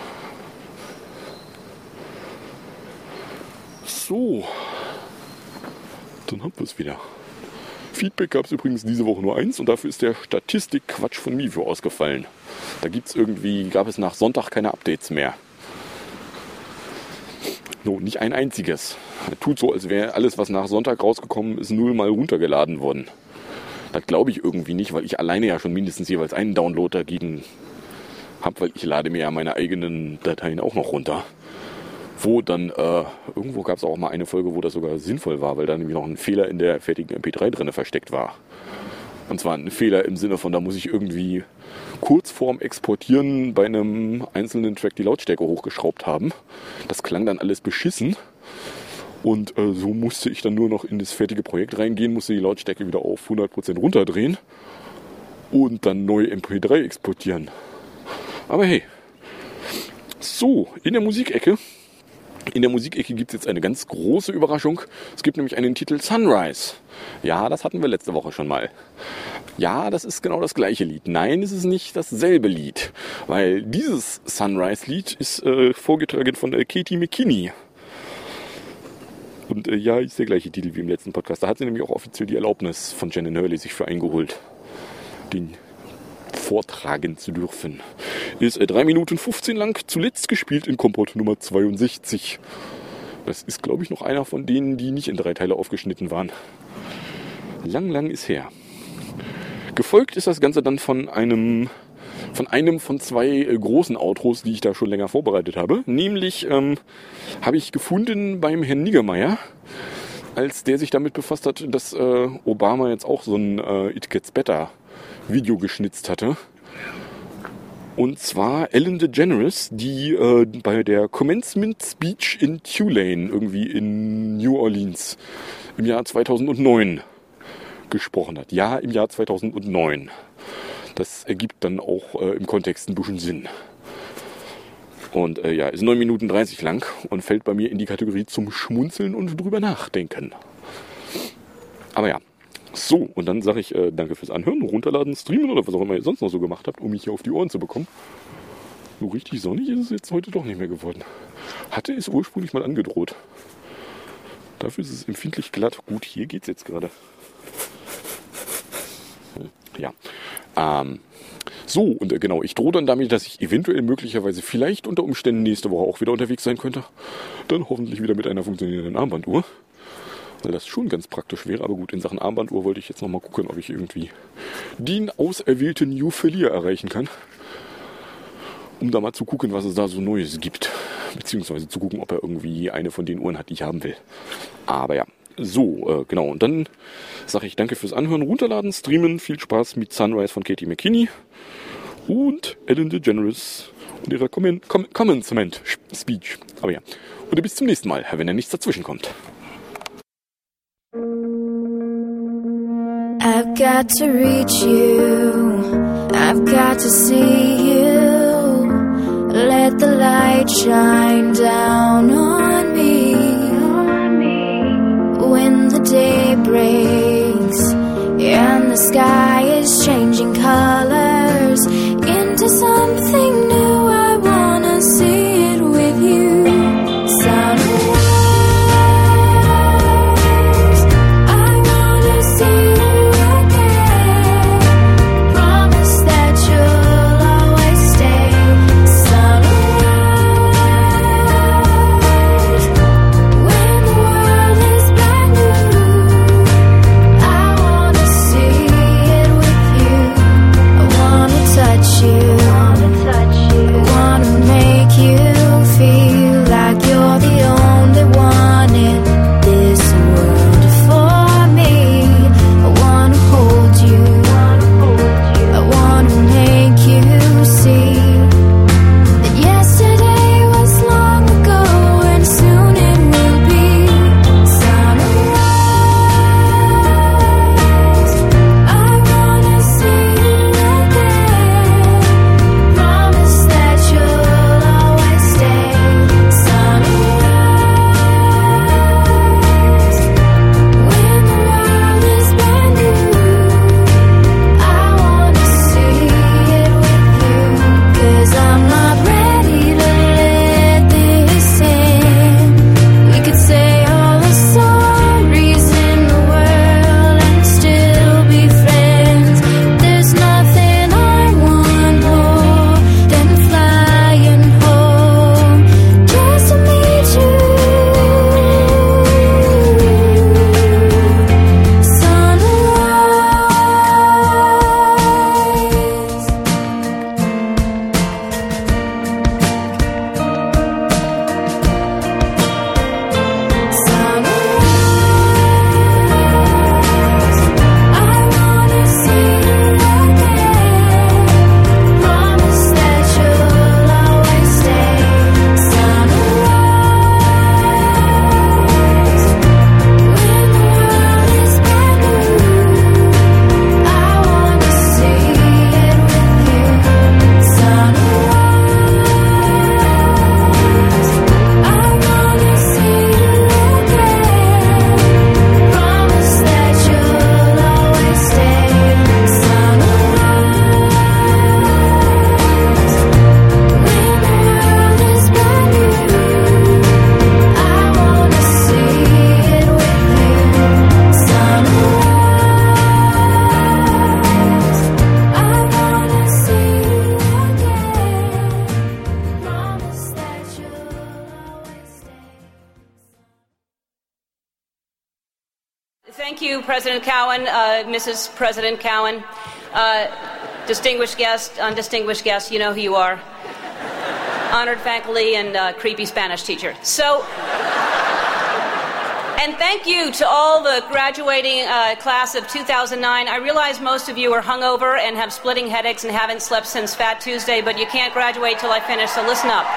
So, dann haben wir es wieder. Feedback gab es übrigens diese Woche nur eins und dafür ist der Statistik-Quatsch von Mivio ausgefallen. Da gibt's irgendwie, gab es nach Sonntag keine Updates mehr. No, nicht ein einziges. Tut so, als wäre alles, was nach Sonntag rausgekommen ist, null mal runtergeladen worden. Das glaube ich irgendwie nicht, weil ich alleine ja schon mindestens jeweils einen Download dagegen habe, weil ich lade mir ja meine eigenen Dateien auch noch runter. Wo dann, äh, irgendwo gab es auch mal eine Folge, wo das sogar sinnvoll war, weil da nämlich noch ein Fehler in der fertigen M P drei drin versteckt war. Und zwar ein Fehler im Sinne von, da muss ich irgendwie kurz vorm Exportieren bei einem einzelnen Track die Lautstärke hochgeschraubt haben. Das klang dann alles beschissen. Und äh, so musste ich dann nur noch in das fertige Projekt reingehen, musste die Lautstärke wieder auf hundert Prozent runterdrehen und dann neu M P drei exportieren. Aber hey, so, in der Musikecke. In der Musikecke gibt es jetzt eine ganz große Überraschung. Es gibt nämlich einen Titel Sunrise. Ja, das hatten wir letzte Woche schon mal. Ja, das ist genau das gleiche Lied. Nein, es ist nicht dasselbe Lied. Weil dieses Sunrise-Lied ist äh, vorgetragen von äh, Katie McKinney. Und äh, ja, ist der gleiche Titel wie im letzten Podcast. Da hat sie nämlich auch offiziell die Erlaubnis von Shannon Hurley sich für eingeholt, den vortragen zu dürfen. Ist äh, drei Minuten fünfzehn lang, zuletzt gespielt in Kompott Nummer zweiundsechzig. Das ist, glaube ich, noch einer von denen, die nicht in drei Teile aufgeschnitten waren. Lang, lang ist her. Gefolgt ist das Ganze dann von einem von einem von zwei äh, großen Outros, die ich da schon länger vorbereitet habe. Nämlich ähm, habe ich gefunden beim Herrn Niggemeier, als der sich damit befasst hat, dass äh, Obama jetzt auch so ein äh, It Gets Better Video geschnitzt hatte. Und zwar Ellen DeGeneres, die äh, bei der Commencement Speech in Tulane, irgendwie in New Orleans, im Jahr zweitausendneun gesprochen hat. Ja, im Jahr zweitausendneun. Das ergibt dann auch äh, im Kontext ein bisschen Sinn. Und äh, ja, ist neun Minuten dreißig lang und fällt bei mir in die Kategorie zum Schmunzeln und drüber nachdenken. Aber ja, so, und dann sage ich äh, danke fürs Anhören, runterladen, streamen oder was auch immer ihr sonst noch so gemacht habt, um mich hier auf die Ohren zu bekommen. So richtig sonnig ist es jetzt heute doch nicht mehr geworden. Hatte es ursprünglich mal angedroht. Dafür ist es empfindlich glatt. Gut, hier geht's jetzt gerade. Ja. Ähm, so, und äh, genau, ich drohe dann damit, dass ich eventuell möglicherweise vielleicht unter Umständen nächste Woche auch wieder unterwegs sein könnte. Dann hoffentlich wieder mit einer funktionierenden Armbanduhr. Weil das schon ganz praktisch wäre. Aber gut, in Sachen Armbanduhr wollte ich jetzt nochmal gucken, ob ich irgendwie den auserwählten Juwelier erreichen kann. Um da mal zu gucken, was es da so Neues gibt. Beziehungsweise zu gucken, ob er irgendwie eine von den Uhren hat, die ich haben will. Aber ja, so, äh, genau. Und dann sage ich danke fürs Anhören, runterladen, streamen. Viel Spaß mit Sunrise von Katie McKinney und Ellen DeGeneres und ihrer Commencement Speech. Aber ja, und bis zum nächsten Mal, wenn da nichts dazwischen kommt. I've got to reach you, I've got to see you, let the light shine down on me, when the day breaks and the the sky is changing colors into something new. I wanna see it with you. Sunrise, I wanna see you again. Promise that you'll always stay. Sunrise, when the world is brand new, I wanna see it with you. I wanna touch you. I wanna make you feel like you're the only one in this world for me. I wanna hold you. I wanna make you see that yesterday was long ago and soon it will be. Sunrise, I wanna see you again. Promise that you'll always stay. Sunrise, when the world is brand new, I wanna see it with you. 'Cause I'm not ready to let this end. We could say all the sorries in the world and still be friends. There's nothing I want more than flying home just to meet you. Sunrise. Sunrise, I wanna see you again. Promise that you'll always stay. Sunrise, when the world is brand new, I wanna see it with you. Sunrise, I wanna see you again. Promise that you'll always stay. Sunrise, when the world is brand new, I wanna see it with you. Sunrise, I wanna see you again. Promise that you'll always stay. Thank you, President Cowan, uh, Missus President Cowan, uh, distinguished guest, undistinguished guest, you know who you are, honored faculty, and uh, creepy Spanish teacher. So, and thank you to all the graduating uh, class of two thousand nine. I realize most of you are hungover and have splitting headaches and haven't slept since Fat Tuesday, but you can't graduate till I finish, so listen up.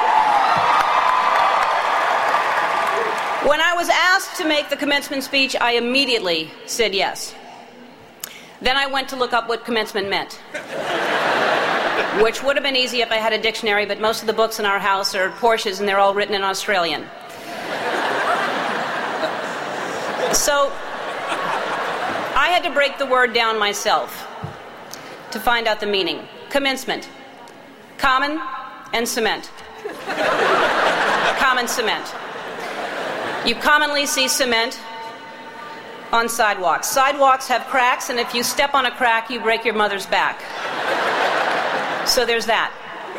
When I was asked to make the commencement speech, I immediately said yes. Then I went to look up what commencement meant, which would have been easy if I had a dictionary, but most of the books in our house are Porsches and they're all written in Australian. So I had to break the word down myself to find out the meaning. Commencement, common and cement. Common cement. You commonly see cement on sidewalks. Sidewalks have cracks, and if you step on a crack, you break your mother's back. So there's that.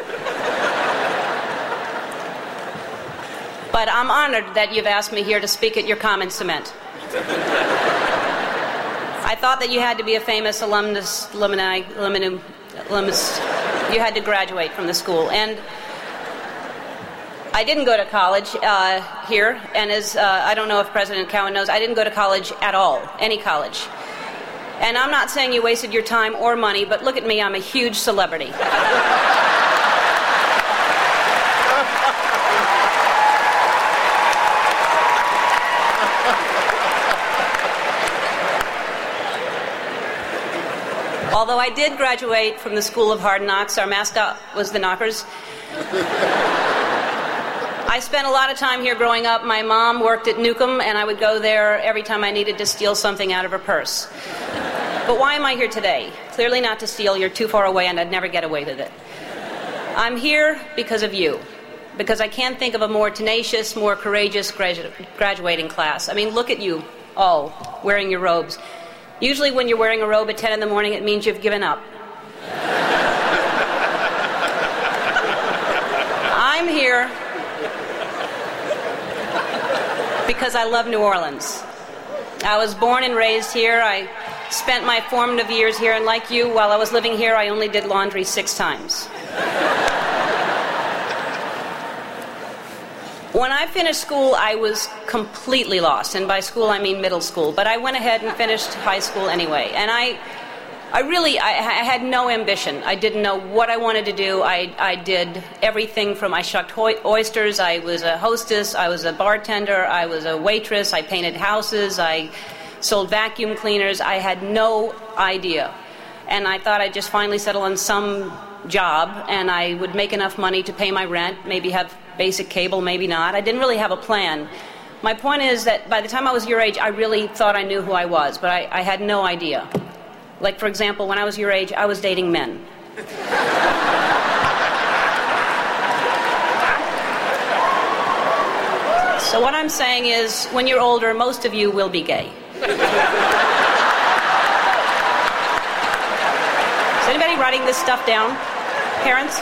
But I'm honored that you've asked me here to speak at your common cement. I thought that you had to be a famous alumnus, alumni, alumnum, alumnus. You had to graduate from the school. And I didn't go to college uh, here, and as uh, I don't know if President Cowan knows, I didn't go to college at all, any college. And I'm not saying you wasted your time or money, but look at me, I'm a huge celebrity. Although I did graduate from the School of Hard Knocks, our mascot was the Knockers. I spent a lot of time here growing up. My mom worked at Newcomb, and I would go there every time I needed to steal something out of her purse. But why am I here today? Clearly not to steal. You're too far away and I'd never get away with it. I'm here because of you. Because I can't think of a more tenacious, more courageous gradu- graduating class. I mean, look at you all wearing your robes. Usually when you're wearing a robe at ten in the morning, it means you've given up. I'm here because I love New Orleans. I was born and raised here. I spent my formative years here, and like you, while I was living here, I only did laundry six times. When I finished school, I was completely lost, and by school I mean middle school, but I went ahead and finished high school anyway, and I I really, I, I had no ambition. I didn't know what I wanted to do. I, I did everything from, I shucked ho- oysters, I was a hostess, I was a bartender, I was a waitress, I painted houses, I sold vacuum cleaners. I had no idea. And I thought I'd just finally settle on some job, and I would make enough money to pay my rent, maybe have basic cable, maybe not. I didn't really have a plan. My point is that by the time I was your age, I really thought I knew who I was, but I, I had no idea. Like, for example, when I was your age, I was dating men. So what I'm saying is, when you're older, most of you will be gay. Is anybody writing this stuff down? Parents?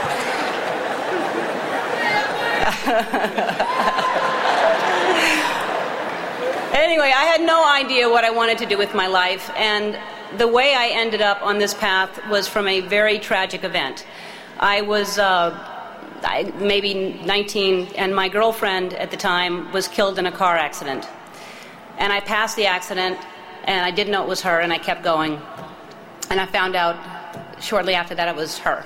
Anyway, I had no idea what I wanted to do with my life, and the way I ended up on this path was from a very tragic event. I was uh, I, maybe nineteen, and my girlfriend at the time was killed in a car accident. And I passed the accident, and I didn't know it was her, and I kept going. And I found out shortly after that it was her.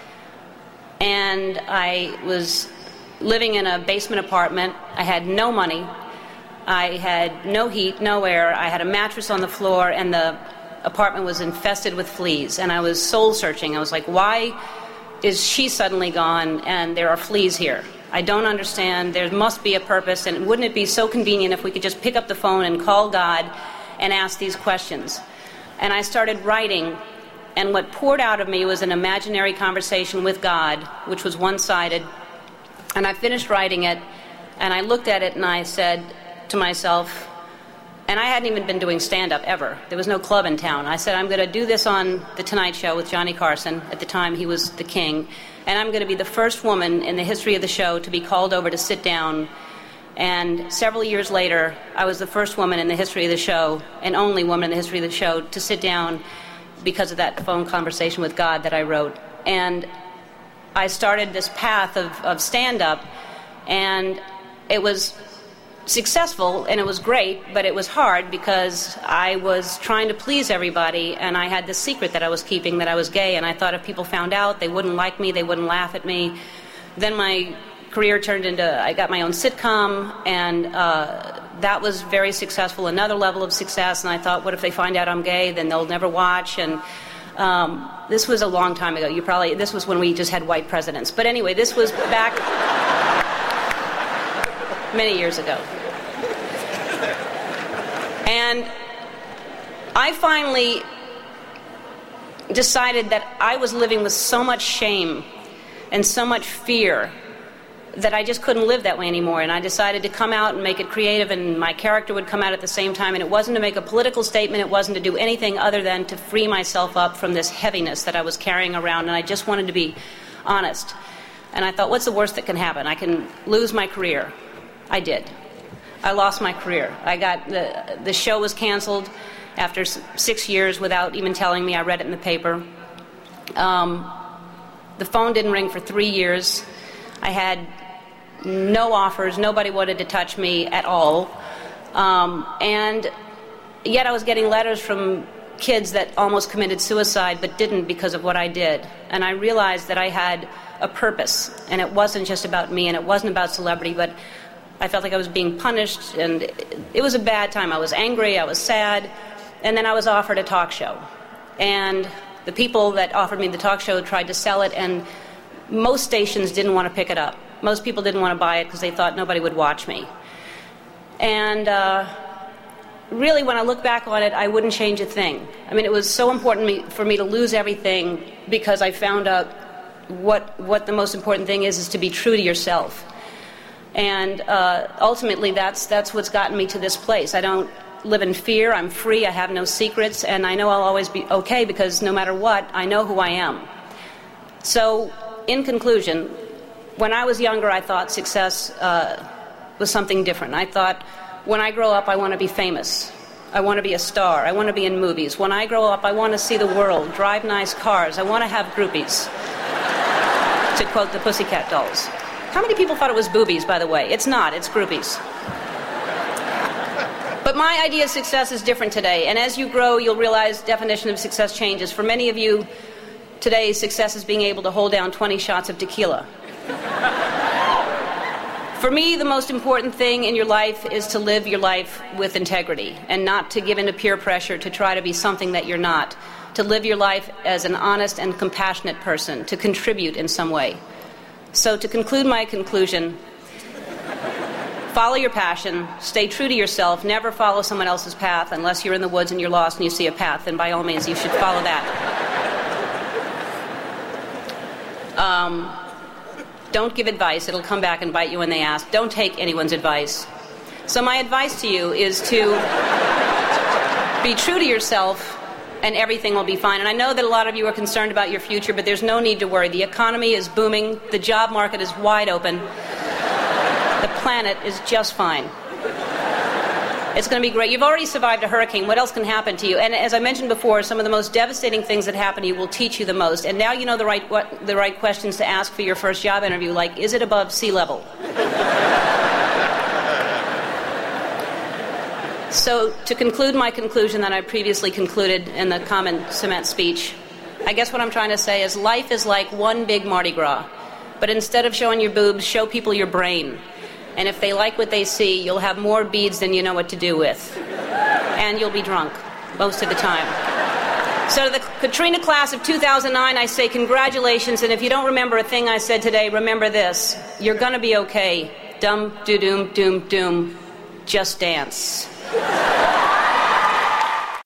And I was living in a basement apartment. I had no money. I had no heat, no air. I had a mattress on the floor, and the apartment was infested with fleas. And I was soul searching. I was like, why is she suddenly gone and there are fleas here? I don't understand. There must be a purpose, and wouldn't it be so convenient if we could just pick up the phone and call God and ask these questions? And I started writing, and what poured out of me was an imaginary conversation with God, which was one-sided. And I finished writing it, and I looked at it, and I said to myself, and I hadn't even been doing stand-up ever. There was no club in town. I said, I'm going to do this on The Tonight Show with Johnny Carson. At the time, he was the king. And I'm going to be the first woman in the history of the show to be called over to sit down. And several years later, I was the first woman in the history of the show, and only woman in the history of the show, to sit down because of that phone conversation with God that I wrote. And I started this path of, of stand-up, and it was successful, and it was great, but it was hard because I was trying to please everybody, and I had this secret that I was keeping, that I was gay, and I thought if people found out, they wouldn't like me, they wouldn't laugh at me. Then my career turned into, I got my own sitcom, and uh, that was very successful, another level of success, and I thought, what if they find out I'm gay, then they'll never watch, and um, this was a long time ago. You probably, this was when we just had white presidents. But anyway, this was back many years ago. And I finally decided that I was living with so much shame and so much fear that I just couldn't live that way anymore. And I decided to come out and make it creative, and my character would come out at the same time. And it wasn't to make a political statement. It wasn't to do anything other than to free myself up from this heaviness that I was carrying around. And I just wanted to be honest. And I thought, what's the worst that can happen? I can lose my career. I did. I lost my career. I got the the show was canceled after six years without even telling me. I read it in the paper. Um, the phone didn't ring for three years. I had no offers. Nobody wanted to touch me at all. Um, and yet I was getting letters from kids that almost committed suicide but didn't because of what I did. And I realized that I had a purpose, and it wasn't just about me, and it wasn't about celebrity, but I felt like I was being punished, and it was a bad time. I was angry, I was sad, and then I was offered a talk show. And the people that offered me the talk show tried to sell it, and most stations didn't want to pick it up. Most people didn't want to buy it because they thought nobody would watch me. And uh, really, when I look back on it, I wouldn't change a thing. I mean, it was so important me, for me to lose everything because I found out what what the most important thing is, is to be true to yourself. And uh, ultimately, that's that's what's gotten me to this place. I don't live in fear. I'm free. I have no secrets. And I know I'll always be okay because no matter what, I know who I am. So, in conclusion, when I was younger, I thought success uh, was something different. I thought, when I grow up, I want to be famous. I want to be a star. I want to be in movies. When I grow up, I want to see the world, drive nice cars. I want to have groupies, to quote the Pussycat Dolls. How many people thought it was boobies, by the way? It's not. It's groupies. But my idea of success is different today. And as you grow, you'll realize definition of success changes. For many of you, today, success is being able to hold down twenty shots of tequila. For me, the most important thing in your life is to live your life with integrity and not to give in to peer pressure to try to be something that you're not, to live your life as an honest and compassionate person, to contribute in some way. So to conclude my conclusion, follow your passion, stay true to yourself, never follow someone else's path unless you're in the woods and you're lost and you see a path, then by all means you should follow that. Um... Don't give advice. It'll come back and bite you when they ask. Don't take anyone's advice. So my advice to you is to be true to yourself and everything will be fine. And I know that a lot of you are concerned about your future, but there's no need to worry. The economy is booming. The job market is wide open. The planet is just fine. It's going to be great. You've already survived a hurricane. What else can happen to you? And as I mentioned before, some of the most devastating things that happen to you will teach you the most. And now you know the right what, the right questions to ask for your first job interview, like, is it above sea level? So to conclude my conclusion that I previously concluded in the common cement speech, I guess what I'm trying to say is life is like one big Mardi Gras. But instead of showing your boobs, show people your brain. And if they like what they see, you'll have more beads than you know what to do with. And you'll be drunk most of the time. So to the Katrina class of two thousand nine, I say congratulations. And if you don't remember a thing I said today, remember this. You're going to be okay. Dum, doo, doom, doom, doom. Just dance.